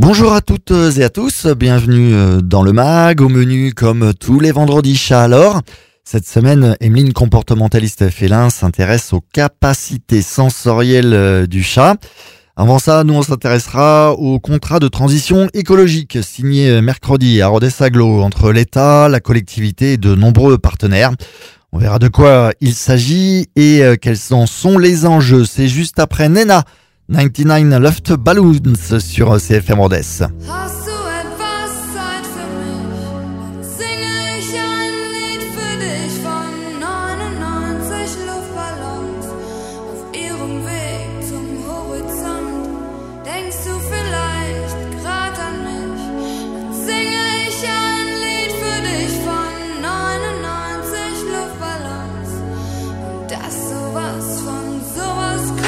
Bonjour à toutes et à tous, bienvenue dans le MAG, au menu comme tous les vendredis chat alors. Cette semaine, Emeline, comportementaliste félin, s'intéresse aux capacités sensorielles du chat. Avant ça, nous on s'intéressera au contrat de transition écologique signé mercredi à Rodez-Aglo entre l'État, la collectivité et de nombreux partenaires. On verra de quoi il s'agit et quels en sont les enjeux. C'est juste après Nena, 99 Loft Balloons sur CFM Rodez. Hast du etwas Zeit für mich? Singe ich ein Lied für dich von 99 Luftballons auf ihrem Weg zum Horizont. Denkst du vielleicht grad an mich? Dann singe ich ein Lied für dich von 99 Luftballons und dass sowas von sowas kommt.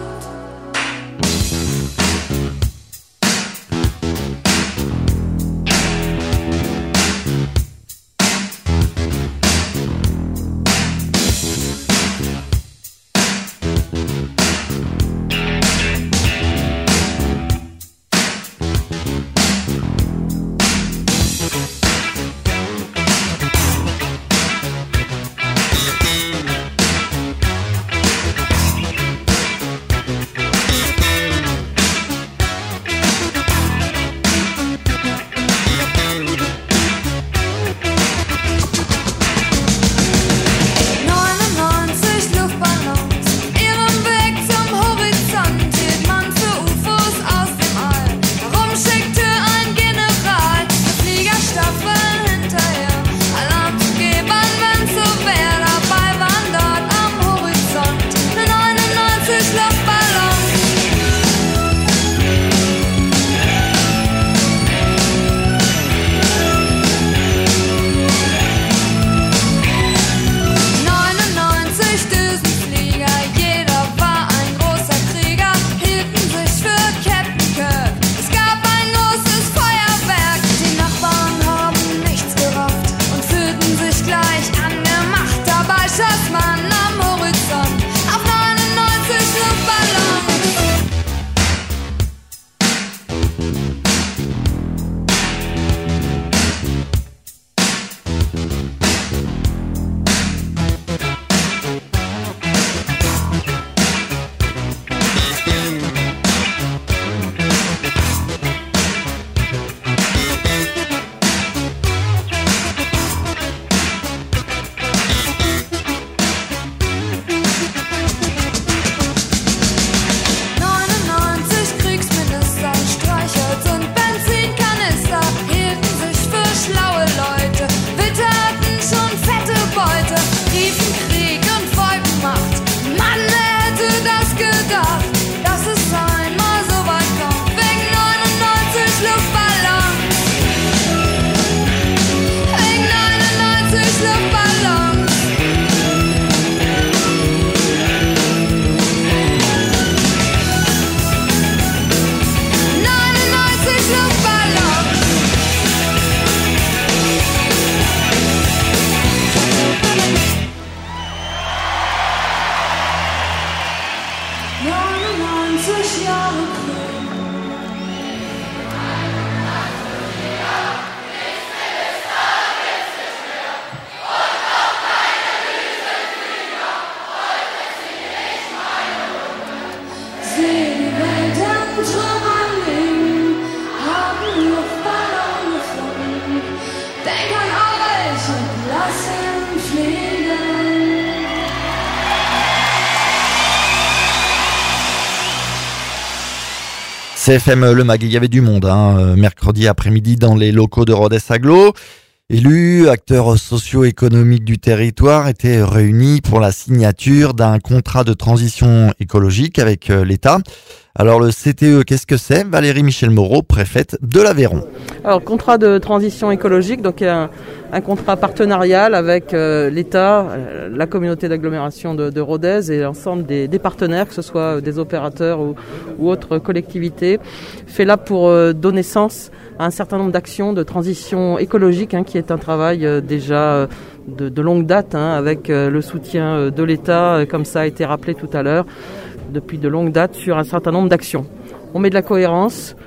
CFM Le Mag, il y avait du monde mercredi après-midi dans les locaux de Rodez-Aglo. Élus, acteurs socio-économiques du territoire étaient réunis pour la signature d'un contrat de transition écologique avec l'État. Alors le CTE, qu'est-ce que c'est ? Valérie Michel-Moreau, préfète de l'Aveyron. Alors contrat de transition écologique, donc un contrat partenarial avec l'État, la communauté d'agglomération de Rodez et l'ensemble des partenaires, que ce soit des opérateurs ou autres collectivités, fait là pour donner sens à un certain nombre d'actions de transition écologique, qui est un travail déjà de longue date, avec le soutien de l'État, comme ça a été rappelé tout à l'heure, depuis de longue date sur un certain nombre d'actions. On met de la cohérence,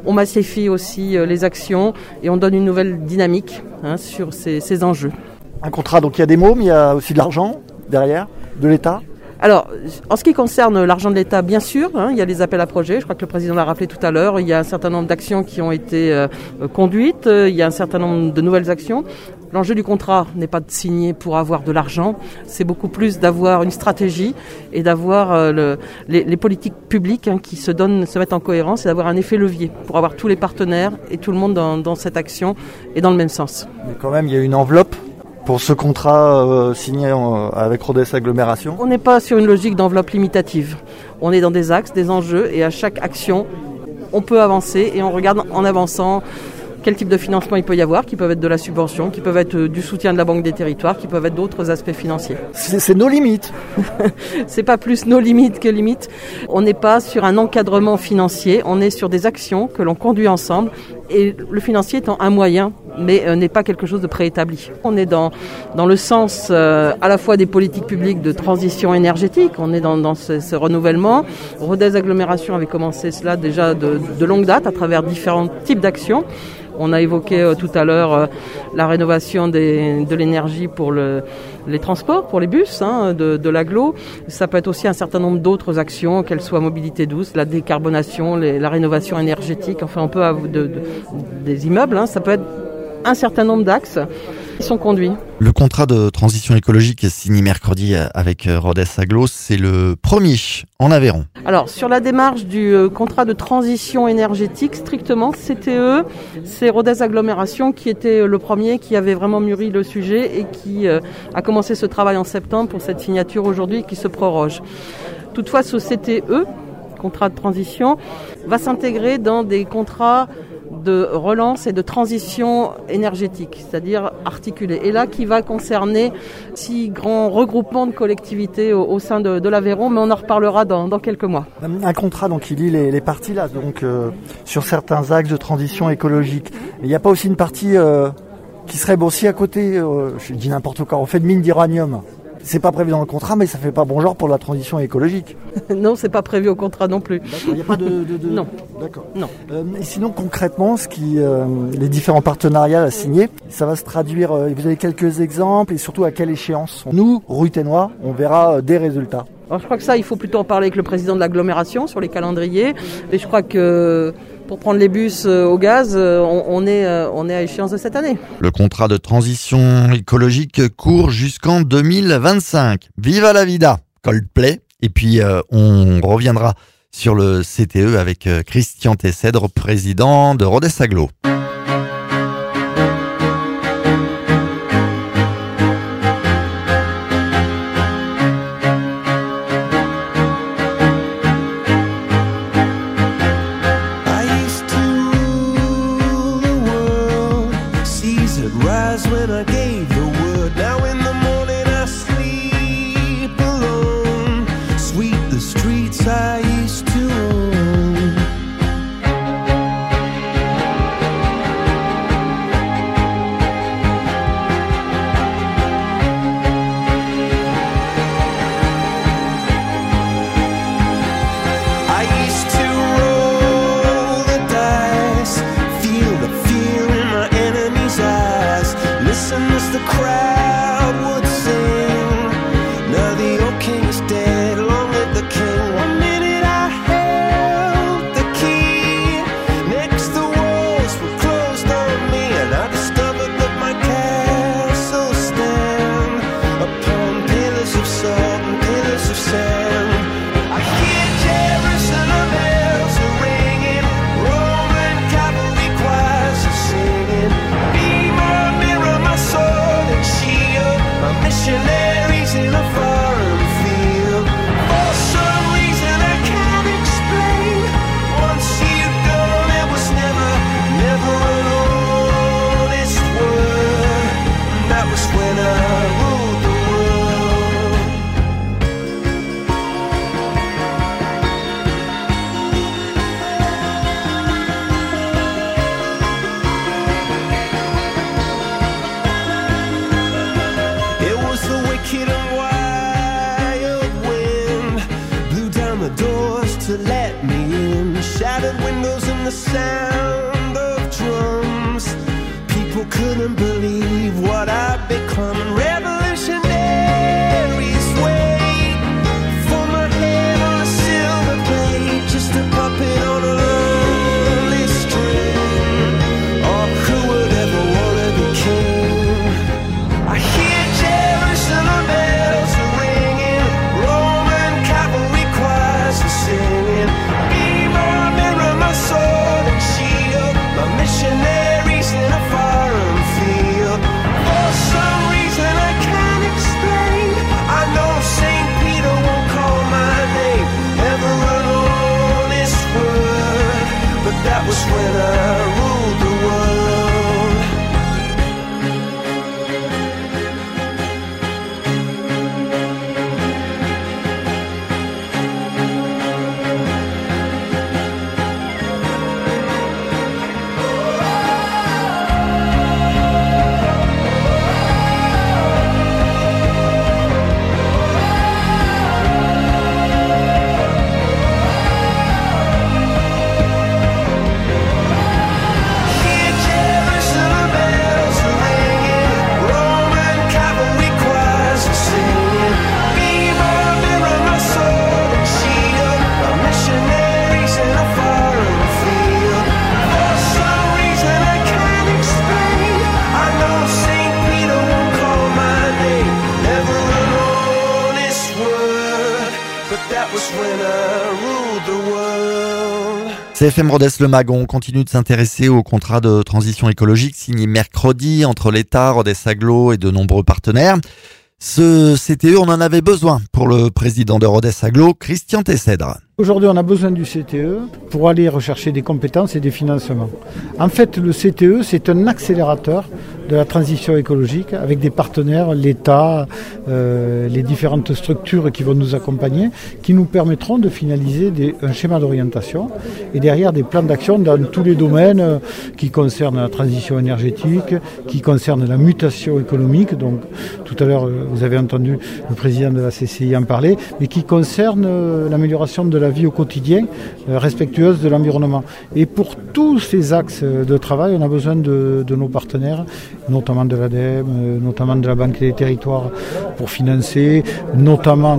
On massifie aussi les actions et on donne une nouvelle dynamique sur ces enjeux. Un contrat, donc il y a des mots, mais il y a aussi de l'argent derrière, de l'État. Alors, en ce qui concerne l'argent de l'État, bien sûr, il y a les appels à projets, je crois que le président l'a rappelé tout à l'heure, il y a un certain nombre d'actions qui ont été conduites, il y a un certain nombre de nouvelles actions. L'enjeu du contrat n'est pas de signer pour avoir de l'argent, c'est beaucoup plus d'avoir une stratégie et d'avoir les politiques publiques qui se mettent en cohérence et d'avoir un effet levier pour avoir tous les partenaires et tout le monde dans cette action et dans le même sens. Mais quand même, il y a une enveloppe pour ce contrat signé avec Rodez Agglomération. On n'est pas sur une logique d'enveloppe limitative. On est dans des axes, des enjeux, et à chaque action, on peut avancer, et on regarde en avançant quel type de financement il peut y avoir, qui peuvent être de la subvention, qui peuvent être du soutien de la Banque des Territoires, qui peuvent être d'autres aspects financiers. C'est nos limites. C'est pas plus nos limites que limites. On n'est pas sur un encadrement financier, on est sur des actions que l'on conduit ensemble, et le financier étant un moyen, mais n'est pas quelque chose de préétabli. On est dans le sens à la fois des politiques publiques de transition énergétique, on est dans ce renouvellement. Rodez Agglomération avait commencé cela déjà de longue date à travers différents types d'actions. On a évoqué tout à l'heure la rénovation de l'énergie pour les transports, pour les bus de l'agglo. Ça peut être aussi un certain nombre d'autres actions, qu'elles soient mobilité douce, la décarbonation, la rénovation énergétique, enfin on peut avoir des immeubles, ça peut être un certain nombre d'axes qui sont conduits. Le contrat de transition écologique est signé mercredi avec Rodez Agglo, c'est le premier en Aveyron. Alors, sur la démarche du contrat de transition énergétique, strictement, CTE, c'est Rodez Agglomération qui était le premier, qui avait vraiment mûri le sujet et qui a commencé ce travail en septembre pour cette signature aujourd'hui qui se proroge. Toutefois, ce CTE, contrat de transition, va s'intégrer dans des contrats de relance et de transition énergétique, c'est-à-dire articulée. Et là, qui va concerner 6 grands regroupements de collectivités au sein de l'Aveyron, mais on en reparlera dans quelques mois. Un contrat donc qui lie les parties là, donc sur certains axes de transition écologique. Il n'y a pas aussi une partie qui serait aussi à côté, je dis n'importe quoi, on fait de mine d'uranium. C'est pas prévu dans le contrat, mais ça fait pas bon genre pour la transition écologique. Non, c'est pas prévu au contrat non plus. D'accord, il n'y a pas de... Non. D'accord. Non. Et sinon, concrètement, les différents partenariats à signer, ça va se traduire, vous avez quelques exemples, et surtout à quelle échéance? Nous, Ruythénois, on verra des résultats. Alors je crois que ça, il faut plutôt en parler avec le président de l'agglomération sur les calendriers. Et je crois que pour prendre les bus au gaz, on est à échéance de cette année. Le contrat de transition écologique court jusqu'en 2025. Viva la vida, Coldplay. Et puis on reviendra sur le CTE avec Christian Tessèdre, président de Rodez Agglo. When I gave the word, now in the morning I sleep alone. Sweep the streets I used to own. I used to roll the dice, feel the fear in my enemy's eyes. Listen as the crowd would sing. Now the old king is dead, long live the king. 1 minute I held the key. Next the walls were closed on me, and I discovered that my castle stand upon pillars of salt and pillars of sand. I hear Jerusalem bells are ringing, Roman cavalry choirs are singing. Be my mirror, my sword and shield, my missionaries in a foreign field. For some reason I can't explain, once you've gone it was never an honest word. And that was when I ruled the world. It was the wicked and wild wind, blew down the doors to let me in, shattered windows and the sound couldn't believe what I'd become. Revolutionaries wait for my head on a silver plate, just a puppet on a lonely string. Oh, who would ever wanna be king? I hear Jerusalem bells are ringing, Roman cavalry choirs are singing. Be my mirror, my sword and shield, my missionaries in a foreign field. For some reason I can't explain, I know St. Peter won't call my name ever alone this word, but that was when I ruled the world. Hear Jerusalem bells are ringing, Roman cavalry choirs are singing. Be my mirror, my sword and shield, my missionaries in a foreign field. For some reason I can't explain, I know St. Peter won't call my name ever alone this word, but that was when I ruled the world. CFM Rodez Le Mag, on continue de s'intéresser au contrat de transition écologique signé mercredi entre l'État, Rodez Agglo et de nombreux partenaires. Ce CTE, on en avait besoin pour le président de Rodez Agglo, Christian Tessèdre. Aujourd'hui, on a besoin du CTE pour aller rechercher des compétences et des financements. En fait, le CTE, c'est un accélérateur de la transition écologique avec des partenaires, l'État, les différentes structures qui vont nous accompagner, qui nous permettront de finaliser un schéma d'orientation et derrière des plans d'action dans tous les domaines qui concernent la transition énergétique, qui concernent la mutation économique. Donc, tout à l'heure, vous avez entendu le président de la CCI en parler, mais qui concernent l'amélioration de la vie au quotidien, respectueuse de l'environnement. Et pour tous ces axes de travail, on a besoin de nos partenaires, notamment de l'ADEME, notamment de la Banque des Territoires pour financer, notamment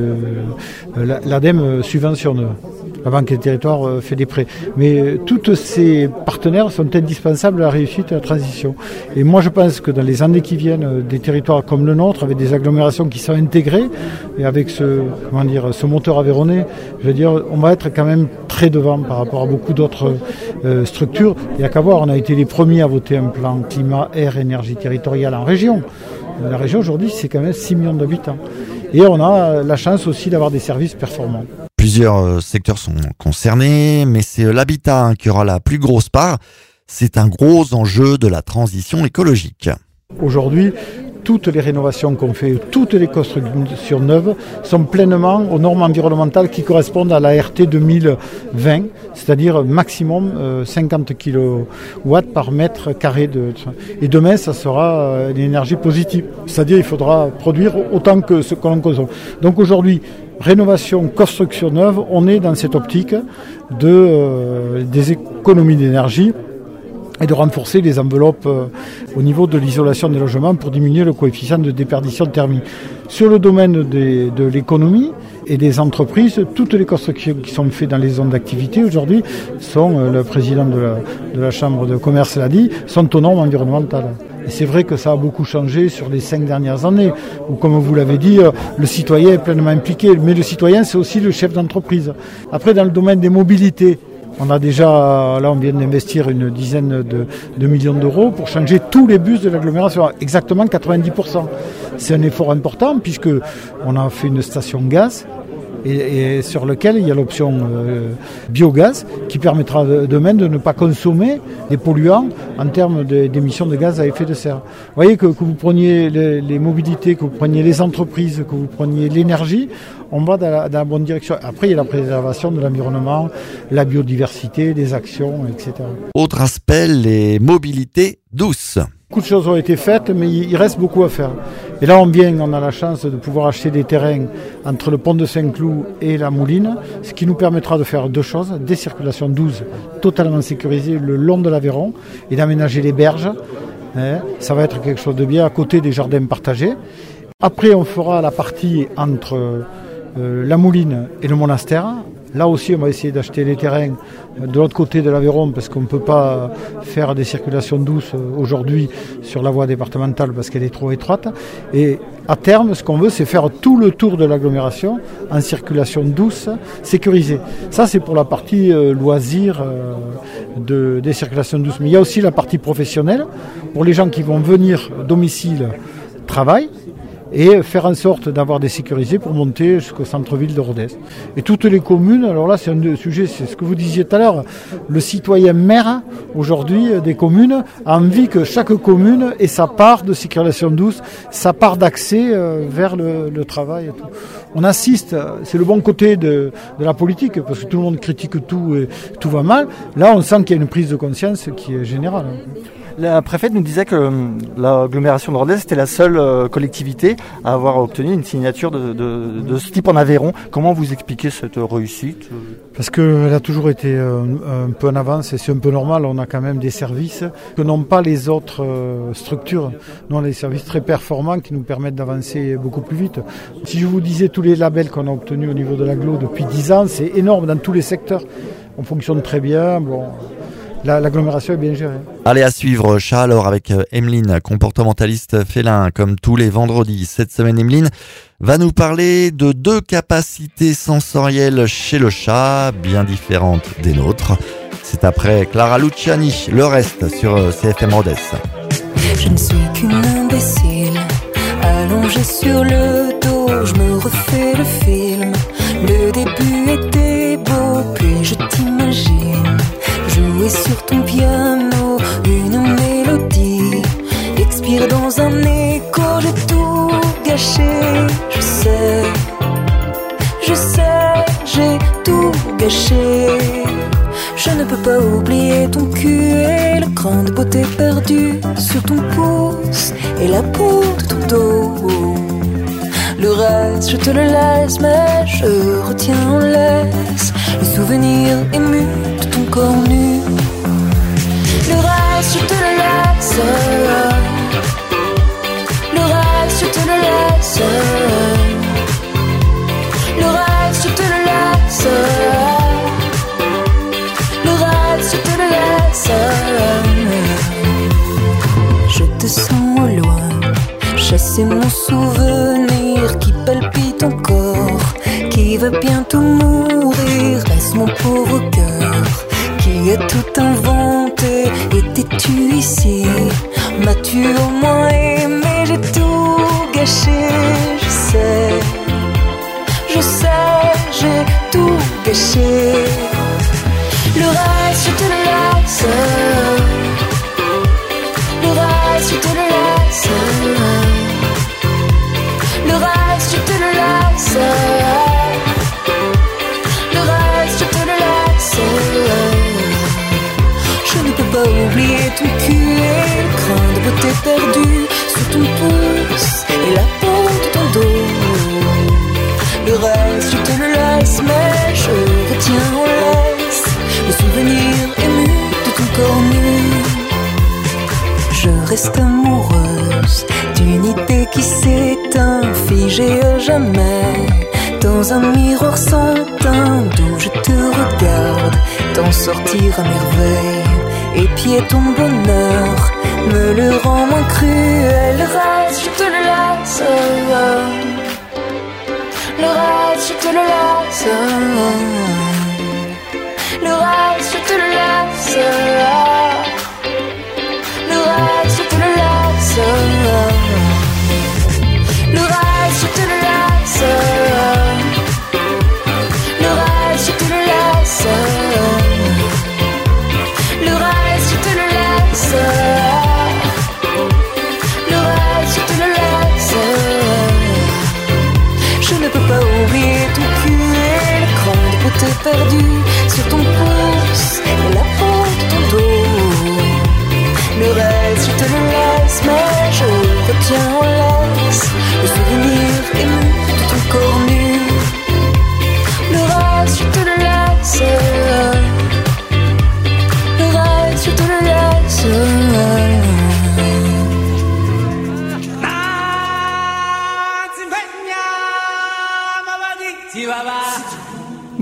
l'ADEME subventionne. La Banque des Territoires fait des prêts. Mais tous ces partenaires sont indispensables à la réussite de la transition. Et moi, je pense que dans les années qui viennent, des territoires comme le nôtre, avec des agglomérations qui sont intégrées, et avec ce moteur aveyronnais, je veux dire, on va être quand même très devant par rapport à beaucoup d'autres structures. Il n'y a qu'à voir, on a été les premiers à voter un plan climat, air, énergie territoriale en région. La région, aujourd'hui, c'est quand même 6 millions d'habitants. Et on a la chance aussi d'avoir des services performants. Plusieurs secteurs sont concernés, mais c'est l'habitat qui aura la plus grosse part. C'est un gros enjeu de la transition écologique. Aujourd'hui, toutes les rénovations qu'on fait, toutes les constructions neuves sont pleinement aux normes environnementales qui correspondent à la RT 2020, c'est-à-dire maximum 50 kW par mètre carré. Et demain, ça sera une énergie positive, c'est-à-dire il faudra produire autant que ce que l'on consomme. Donc aujourd'hui, rénovation, construction neuve, on est dans cette optique des économies d'énergie et de renforcer les enveloppes au niveau de l'isolation des logements pour diminuer le coefficient de déperdition thermique. Sur le domaine de l'économie et des entreprises, toutes les constructions qui sont faites dans les zones d'activité aujourd'hui sont, le président de la Chambre de commerce l'a dit, sont aux normes environnementales. Et c'est vrai que ça a beaucoup changé sur les 5 dernières années, où, comme vous l'avez dit, le citoyen est pleinement impliqué. Mais le citoyen, c'est aussi le chef d'entreprise. Après, dans le domaine des mobilités, on a déjà, là on vient d'investir une dizaine de millions d'euros pour changer tous les bus de l'agglomération, exactement 90%. C'est un effort important puisque on a fait une station gaz et sur lequel il y a l'option biogaz qui permettra demain de ne pas consommer des polluants en termes d'émissions de gaz à effet de serre. Vous voyez que vous preniez les mobilités, que vous preniez les entreprises, que vous preniez l'énergie, on va dans la bonne direction. Après, il y a la préservation de l'environnement, la biodiversité, les actions, etc. Autre aspect, les mobilités douces. Beaucoup de choses ont été faites, mais il reste beaucoup à faire. Et là, on a la chance de pouvoir acheter des terrains entre le pont de Saint-Cloud et la Mouline, ce qui nous permettra de faire deux choses, des circulations douces totalement sécurisées le long de l'Aveyron et d'aménager les berges Ça va être quelque chose de bien à côté des jardins partagés. Après, on fera la partie entre la Mouline et le monastère. Là aussi, on va essayer d'acheter les terrains de l'autre côté de l'Aveyron parce qu'on ne peut pas faire des circulations douces aujourd'hui sur la voie départementale parce qu'elle est trop étroite. Et à terme, ce qu'on veut, c'est faire tout le tour de l'agglomération en circulation douce, sécurisée. Ça, c'est pour la partie loisir des circulations douces. Mais il y a aussi la partie professionnelle pour les gens qui vont venir domicile, travail, et faire en sorte d'avoir des sécurisés pour monter jusqu'au centre-ville de Rodez. Et toutes les communes, alors là c'est un sujet, c'est ce que vous disiez tout à l'heure, le citoyen maire aujourd'hui des communes a envie que chaque commune ait sa part de circulation douce, sa part d'accès vers le travail et tout. On assiste, c'est le bon côté de la politique, parce que tout le monde critique tout et tout va mal. Là on sent qu'il y a une prise de conscience qui est générale. La préfète nous disait que l'agglomération de Rodez était la seule collectivité à avoir obtenu une signature de ce type en Aveyron. Comment vous expliquez cette réussite ? Parce qu'elle a toujours été un peu en avance et c'est un peu normal. On a quand même des services que n'ont pas les autres structures. Nous, on a des services très performants qui nous permettent d'avancer beaucoup plus vite. Si je vous disais tous les labels qu'on a obtenus au niveau de l'agglo depuis 10 ans, c'est énorme dans tous les secteurs. On fonctionne très bien. Bon. L'agglomération est bien gérée. Allez, à suivre, chat alors avec Emeline, comportementaliste félin, comme tous les vendredis. Cette semaine, Emeline va nous parler de 2 capacités sensorielles chez le chat, bien différentes des nôtres. C'est après Clara Luciani, le reste sur CFM Rodez. Je ne suis qu'une imbécile, allongée sur le dos, je me refais le film. Le début était beau, puis je t'imagine jouer sur ton piano une mélodie, expire dans un écho, j'ai tout gâché. Je sais, j'ai tout gâché. Je ne peux pas oublier ton cul et le cran de beauté perdu sur ton pouce et la peau de ton dos. Le reste, je te le laisse, mais je retiens en laisse le souvenir ému de ton corps nu. Le reste, je te le laisse. Le reste, je te le laisse. Le reste, je te le laisse. Le reste, je te le laisse. Je te sens au loin, chasser mon souvenir qui palpite encore, qui va bientôt mourir. Laisse mon pauvre cœur qui a tout inventé. Étais-tu ici? M'as-tu au moins aimé? J'ai tout gâché. Je sais, j'ai tout gâché. Le reste, je te le laisse. Le reste, je te le laisse. Le reste, je te le laisse. Le reste, je te le laisse. Je ne peux pas oublier ton cul et le crin de beauté perdu sur ton pouce et la peau de ton dos. Le reste, je te le laisse, mais je retiens en laisse le souvenir ému de ton corps nu. Je reste amoureuse d'une idée qui s'éteint, figée à jamais dans un miroir sans teint, d'où je te regarde t'en sortir à merveille. Épier ton bonheur me le rend moins cruel. Le reste, je te le laisse. Le reste, je te le laisse. Le reste, je te le laisse. Le reste, je te le laisse. Le reste, je te le laisse. Le reste, je te le laisse. Le reste, je te le laisse. Le reste, je te le laisse. Je ne peux pas oublier ton cul et le cran de beauté perdu sur ton pouce et la peau de ton dos. Le reste, je te le laisse, mais je retiens en laisse le souvenir ému de ton corps nu. Le reste, je te le laisse. Le reste, je te le laisse.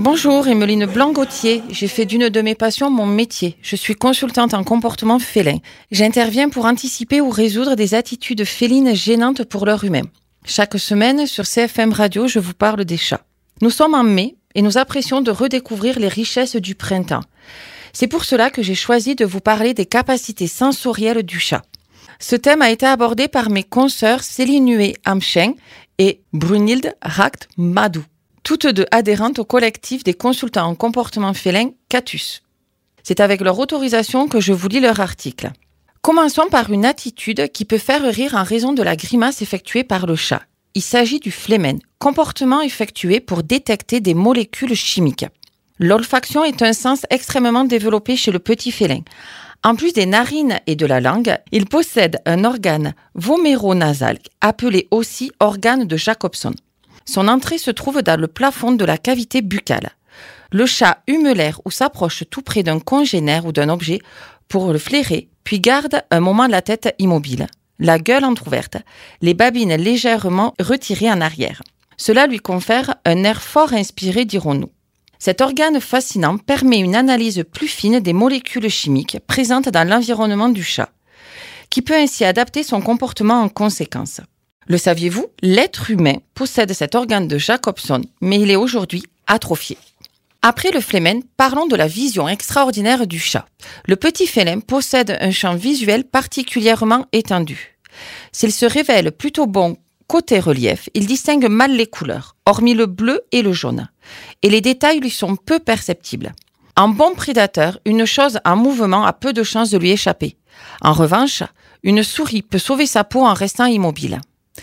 Bonjour, Emeline Blanc-Gauthier. J'ai fait d'une de mes passions mon métier. Je suis consultante en comportement félin. J'interviens pour anticiper ou résoudre des attitudes félines gênantes pour l'être humain. Chaque semaine, sur CFM Radio, je vous parle des chats. Nous sommes en mai et nous apprécions de redécouvrir les richesses du printemps. C'est pour cela que j'ai choisi de vous parler des capacités sensorielles du chat. Ce thème a été abordé par mes consoeurs Céline Huet-Amcheng et Brunhilde Racht-Madou, toutes deux adhérentes au collectif des consultants en comportement félin Catus. C'est avec leur autorisation que je vous lis leur article. Commençons par une attitude qui peut faire rire en raison de la grimace effectuée par le chat. Il s'agit du phlémène, comportement effectué pour détecter des molécules chimiques. L'olfaction est un sens extrêmement développé chez le petit félin. En plus des narines et de la langue, il possède un organe voméronasal, appelé aussi organe de Jacobson. Son entrée se trouve dans le plafond de la cavité buccale. Le chat hume l'air ou s'approche tout près d'un congénère ou d'un objet pour le flairer, puis garde un moment la tête immobile, la gueule entrouverte, les babines légèrement retirées en arrière. Cela lui confère un air fort inspiré, dirons-nous. Cet organe fascinant permet une analyse plus fine des molécules chimiques présentes dans l'environnement du chat, qui peut ainsi adapter son comportement en conséquence. Le saviez-vous? L'être humain possède cet organe de Jacobson, mais il est aujourd'hui atrophié. Après le phlémène, parlons de la vision extraordinaire du chat. Le petit félin possède un champ visuel particulièrement étendu. S'il se révèle plutôt bon côté relief, il distingue mal les couleurs, hormis le bleu et le jaune, et les détails lui sont peu perceptibles. En bon prédateur, une chose en mouvement a peu de chances de lui échapper. En revanche, une souris peut sauver sa peau en restant immobile.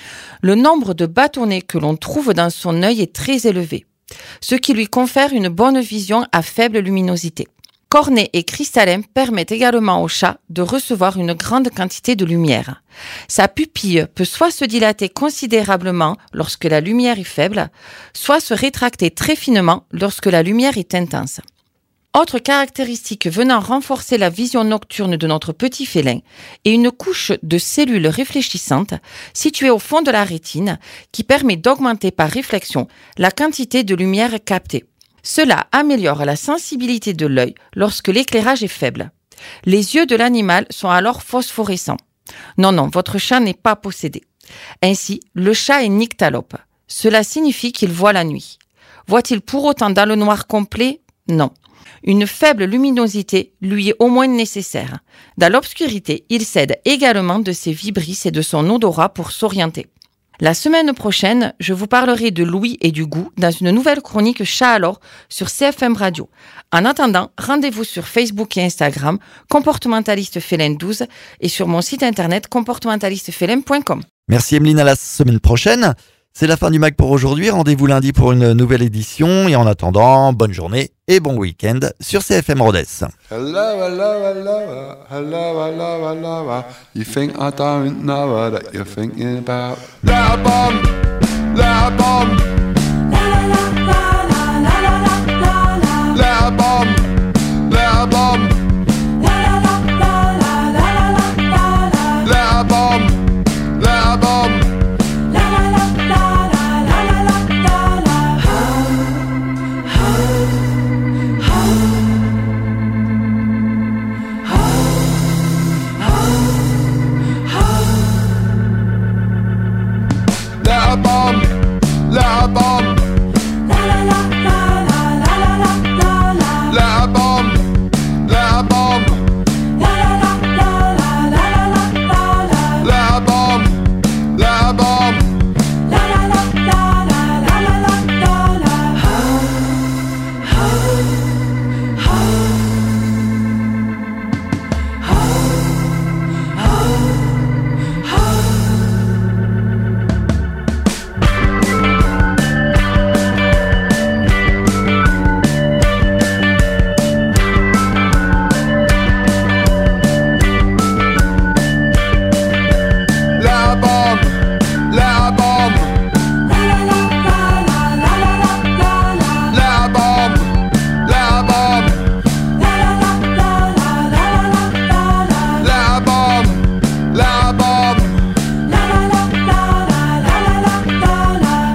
Le nombre de bâtonnets que l'on trouve dans son œil est très élevé, ce qui lui confère une bonne vision à faible luminosité. Cornets et cristallins permettent également au chat de recevoir une grande quantité de lumière. Sa pupille peut soit se dilater considérablement lorsque la lumière est faible, soit se rétracter très finement lorsque la lumière est intense. Autre caractéristique venant renforcer la vision nocturne de notre petit félin est une couche de cellules réfléchissantes située au fond de la rétine qui permet d'augmenter par réflexion la quantité de lumière captée. Cela améliore la sensibilité de l'œil lorsque l'éclairage est faible. Les yeux de l'animal sont alors phosphorescents. Non, votre chat n'est pas possédé. Ainsi, le chat est nyctalope. Cela signifie qu'il voit la nuit. Voit-il pour autant dans le noir complet? Non. Une faible luminosité lui est au moins nécessaire. Dans l'obscurité, il s'aide également de ses vibrisses et de son odorat pour s'orienter. La semaine prochaine, je vous parlerai de l'ouïe et du goût dans une nouvelle chronique Chat alors sur CFM Radio. En attendant, rendez-vous sur Facebook et Instagram, Comportementaliste Félin 12 et sur mon site internet comportementalistefélin.com. Merci Emeline, à la semaine prochaine. C'est la fin du MAG pour aujourd'hui. Rendez-vous lundi pour une nouvelle édition. Et en attendant, bonne journée et bon week-end sur CFM Rodez. Hello, hello, hello, hello, hello, hello. You think I don't know that you're thinking about? Let a bomb, let a bomb. La la la.